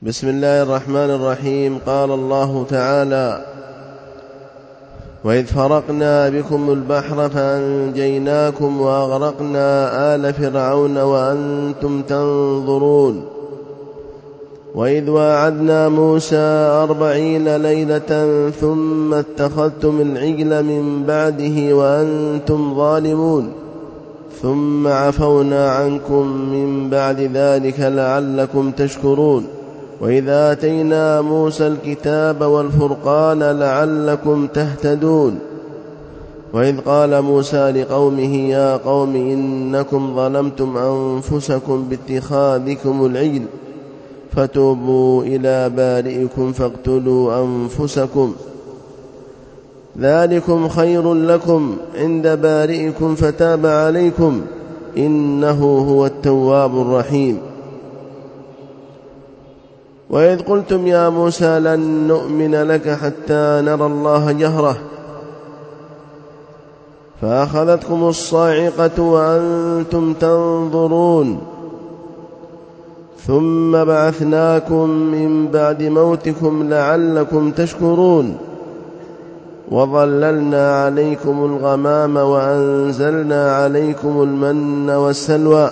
بسم الله الرحمن الرحيم. قال الله تعالى: وإذ فرقنا بكم البحر فأنجيناكم وأغرقنا آل فرعون وأنتم تنظرون. وإذ واعدنا موسى 40 ليلة ثم اتخذتم العجل من بعده وأنتم ظالمون ثم عفونا عنكم من بعد ذلك لعلكم تشكرون. وإذا آتينا موسى الكتاب والفرقان لعلكم تهتدون. وإذ قال موسى لقومه: يا قوم إنكم ظلمتم أنفسكم باتخاذكم العجل فتوبوا إلى بارئكم فاقتلوا أنفسكم ذلكم خير لكم عند بارئكم فتاب عليكم إنه هو التواب الرحيم. وإذ قلتم يا موسى لن نؤمن لك حتى نرى الله جهرة فأخذتكم الصاعقة وأنتم تنظرون ثم بعثناكم من بعد موتكم لعلكم تشكرون. وظللنا عليكم الغمام وأنزلنا عليكم المن والسلوى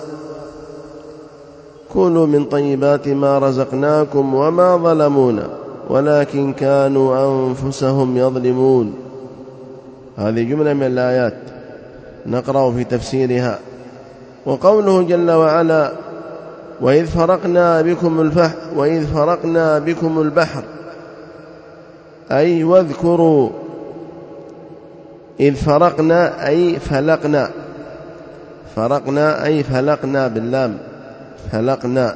كلوا من طيبات ما رزقناكم وما ظلمونا ولكن كانوا أنفسهم يظلمون. هذه جملة من الآيات نقرأ في تفسيرها. وقوله جل وعلا: وإذ فرقنا بكم البحر أي واذكروا إذ فرقنا أي فلقنا، فرقنا أي فلقنا باللام، فلقنا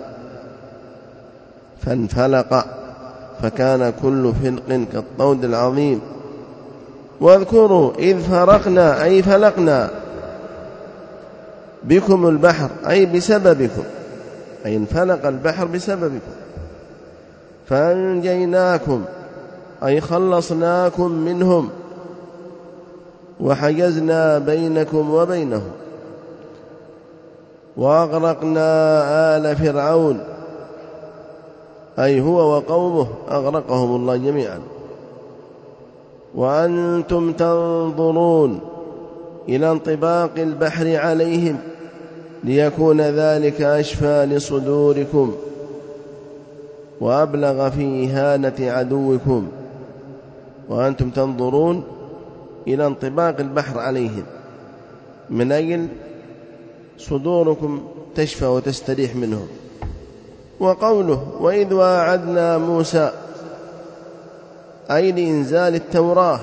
فانفلق فكان كل فلق كالطود العظيم. واذكروا إذ فرقنا أي فلقنا بكم البحر أي بسببكم، أي انفلق البحر بسببكم. فأنجيناكم أي خلصناكم منهم وحجزنا بينكم وبينهم. وأغرقنا آل فرعون أي هو وقومه أغرقهم الله جميعا. وأنتم تنظرون إلى انطباق البحر عليهم ليكون ذلك أشفى لصدوركم وأبلغ في إهانة عدوكم. وأنتم تنظرون إلى انطباق البحر عليهم من أجل صدوركم تشفى وتستريح منهم. وقوله: وإذ واعدنا موسى أي لإنزال التوراة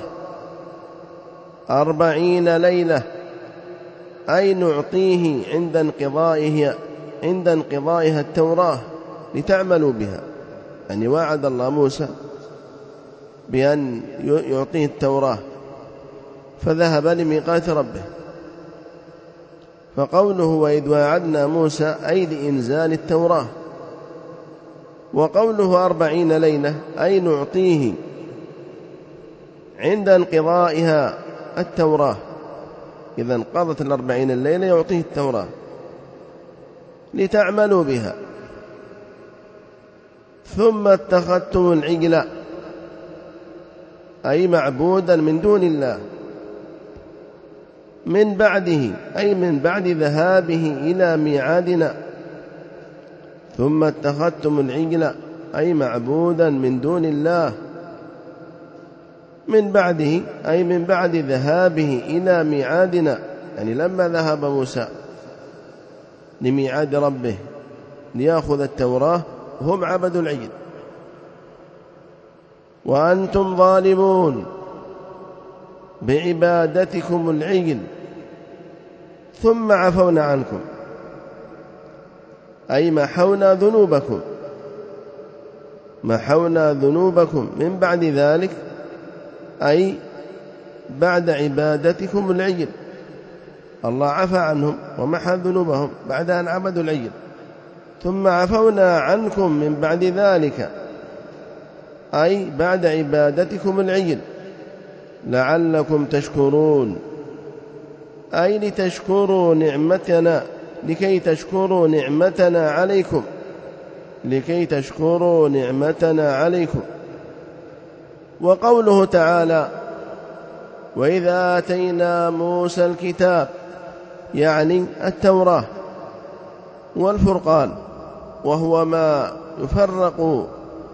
40 ليلة أي نعطيه عند انقضائها التوراة لتعملوا بها. يعني وعد الله موسى بأن يعطيه التوراة فذهب لميقات ربه. فقوله: وإذ واعدنا موسى أي لإنزال التوراة. وقوله 40 ليلة أي نعطيه عند انقضائها التوراة، إذا انقضت 40 الليلة يعطيه التوراة لتعملوا بها. ثم اتخذتم العجل أي معبودا من دون الله من بعده أي من بعد ذهابه إلى ميعادنا. ثم اتخذتم العجل أي معبودا من دون الله من بعده أي من بعد ذهابه إلى ميعادنا، يعني لما ذهب موسى لميعاد ربه ليأخذ التوراة هم عبدوا العجل. وأنتم ظالمون بعبادتكم العجل ثم عفونا عنكم أي محونا ذنوبكم من بعد ذلك أي بعد عبادتكم العجل. الله عفى عنهم ومحى ذنوبهم بعد أن عبدوا العجل. ثم عفونا عنكم من بعد ذلك أي بعد عبادتكم العجل لعلكم تشكرون أي لتشكروا نعمتنا، لكي تشكروا نعمتنا عليكم لكي تشكروا نعمتنا عليكم. وقوله تعالى وإذا آتينا موسى الكتاب يعني التوراة والفرقان، وهو ما يفرق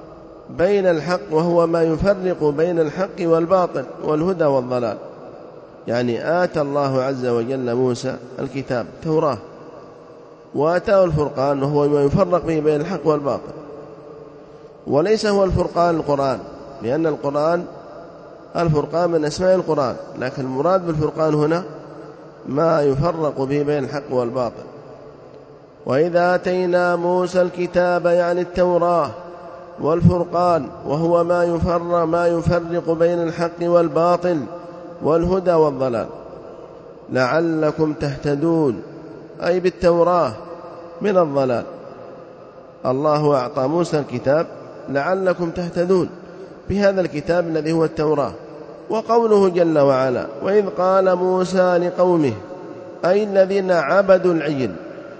بين الحق والباطل والهدى والضلال. يعني آتى الله عز وجل موسى الكتاب التوراة، وآتاه الفرقان وهو ما يفرق به بين الحق والباطل. وليس هو الفرقان القرآن، لأن الفرقان من أسماء القرآن، لكن المراد بالفرقان هنا ما يفرق به بين الحق والباطل. وإذا آتينا موسى الكتاب يعني التوراة والفرقان، وهو ما يفرق بين الحق والباطل والهدى والضلال، لعلكم تهتدون، أي بالتوراة من الضلال. الله أعطى موسى الكتاب لعلكم تهتدون بهذا الكتاب الذي هو التوراة. وقوله جل وعلا وإذ قال موسى لقومه، أي الذين عبدوا العجل،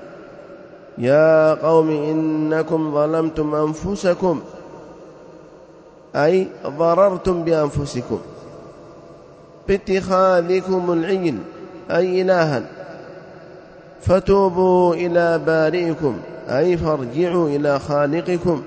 يا قوم إنكم ظلمتم أنفسكم، أي ضررتم بأنفسكم باتخاذكم العجل أي إلها، فتوبوا إلى بارئكم أي فارجعوا إلى خالقكم،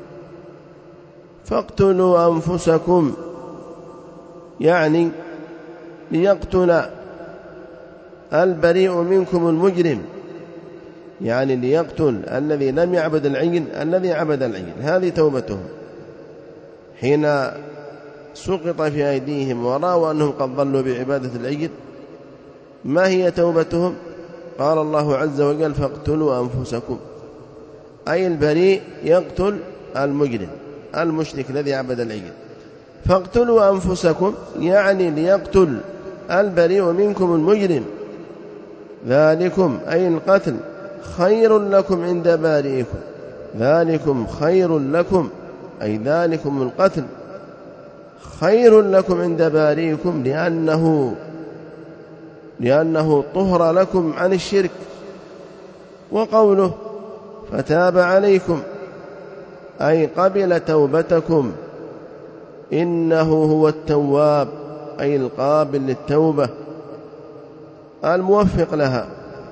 فاقتلوا أنفسكم يعني ليقتل البريء منكم المجرم، يعني ليقتل الذي لم يعبد العجل الذي عبد العجل. هذه توبتهم حين سقط في أيديهم ورأوا أنهم قد ضلوا بعبادة العجل. ما هي توبتهم؟ قال الله عز وجل فاقتلوا أنفسكم، أي البريء يقتل المجرم المشرك الذي عبد العجل. فاقتلوا أنفسكم يعني ليقتل البريء منكم المجرم، ذلكم أي القتل خير لكم عند بارئكم، ذلكم خير لكم أي ذلكم القتل خير لكم عند بارئكم لأنه طهر لكم عن الشرك. وقوله فتاب عليكم أي قبل توبتكم، إنه هو التواب أي القابل للتوبة الموفق لها،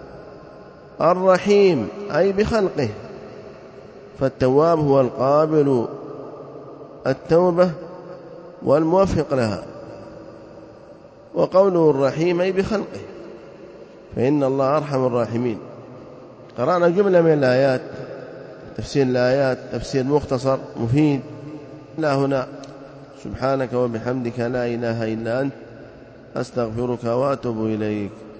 الرحيم أي بخلقه، فالتواب هو القابل التوبة والموفق لها. وقوله الرحيم أي بخلقه، فإن الله أرحم الراحمين. قرأنا جملة من الآيات، تفسير الآيات تفسير مختصر مفيد. لا هنا سبحانك وبحمدك لا إله إلا أنت أستغفرك وأتوب إليك.